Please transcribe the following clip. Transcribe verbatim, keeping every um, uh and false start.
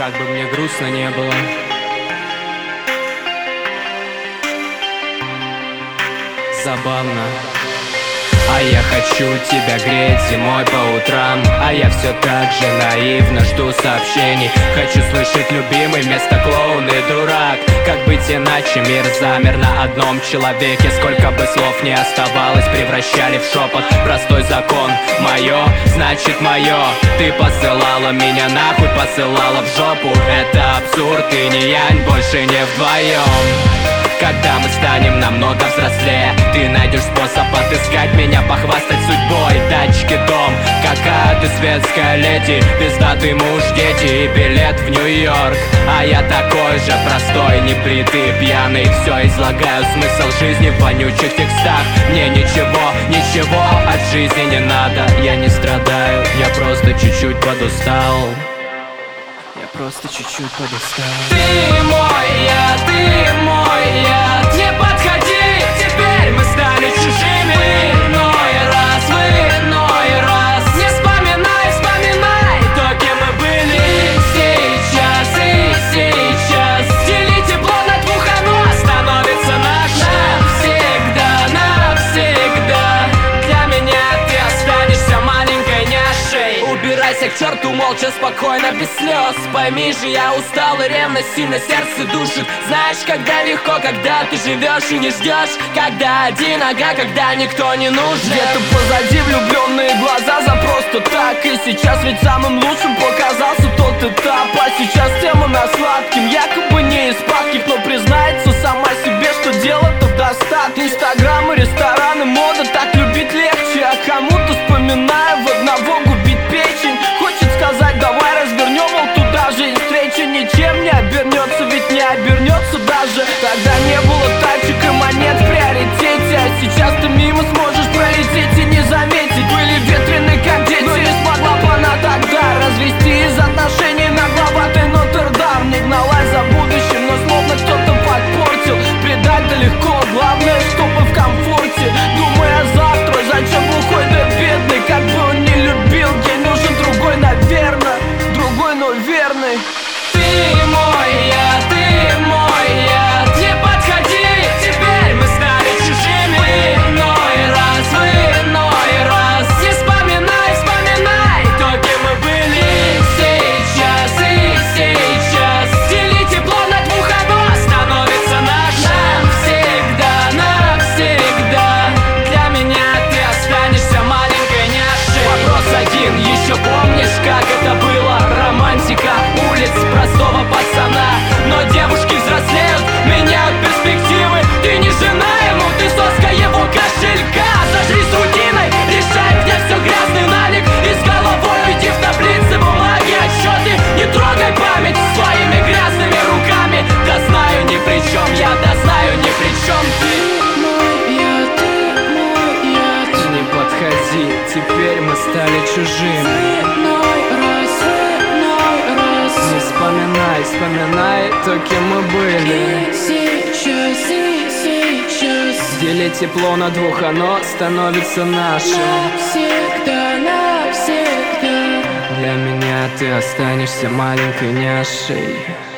как бы мне грустно не было. Забавно. А я хочу тебя греть зимой по утрам, а я все так же наивно жду сообщений. Хочу слышать любимый вместо клоун и дурак. Как быть иначе, мир замер на одном человеке. Сколько бы слов не оставалось, превращали в шепот. Простой закон, мое, значит мое. Ты посылала меня нахуй, посылала в жопу. Это абсурд, и не янь, больше не вдвоем. Когда мы станем намного взрослее, ты найдешь способ отыскать меня, похвастать судьбой. Тачки, дом, какая ты светская леди, пиздатый муж, дети и билет в Нью-Йорк. А я такой же простой, небритый, пьяный. Все излагаю, смысл жизни в вонючих текстах. Мне ничего, ничего от жизни не надо. Я не страдаю, я просто чуть-чуть подустал. Я просто чуть-чуть подустал. Ты мой, я, ты мой, я. Не подходи, теперь мы стали чужими. Иной раз, в иной раз. Не вспоминай, вспоминай то, кем мы были. Сейчас и сейчас. Дели тепло на двух, оно становится нашим. Навсегда, навсегда. Для меня ты останешься маленькой няшей. Убирайся к черту, молча, спокойно, без слез. Пойми же, я устал, и ревность сильно сердце душит. Знаешь, когда легко, когда ты живешь и не ждешь. Когда один, ага, когда никто не нужен. Где-то позади влюбленные глаза за просто так. И сейчас ведь самым лучшим показался тот этап. А сейчас тема на сладким, якобы не из падких, но признается сама себе, что дело-то в достатке. Инстаграмы, рестораны, мода, так любить легче. А кому-то, вспоминаю, в одного губить печень. Хочет сказать, давай развернем, мол, туда же. И встреча ничем не обернется, ведь не обернется даже. Тогда не было тачек и монет в приоритете. А сейчас ты мимо сможешь пролететь и не заметить. Были ветрены как дети, но не смогла бы она тогда развести из отношений нагловатой Нотр-Дам. Не гналась за будущим, но словно кто-то подпортил. Предать-то легко, главное, чтобы в комфорте. Думая завтра, зачем глухой да бедный. Как бы он не любил, ей нужен другой, наверное. Другой, но верный. Ты мой, я, ты мой, я. Не подходи, теперь мы стали чужими. Иной раз, в иной раз. Не вспоминай, вспоминай то, кем мы были. Сейчас и сейчас. Дели тепло на двух, оно становится нашим. Навсегда, навсегда. Для меня ты останешься маленькой няшей. Вопрос один, еще помнишь, как это было? Романтика улиц простого пацана. Но девушки взрослеют, меняют перспективы. Ты не жена ему, ты соска его кошелька. Зажрись рутиной, решай, где все грязный налик. И с головой уйди в таблицы бумаги, отчеты. Не трогай память своими грязными руками. Да знаю ни при чем, я да знаю ни при чем. Ты мой, я, ты мой, я. Не подходи, теперь мы стали чужими. Вспоминай, вспоминай то, кем мы были. И сейчас, и сейчас. Дели тепло на двух, оно становится нашим. Навсегда, навсегда. Для меня ты останешься маленькой няшей.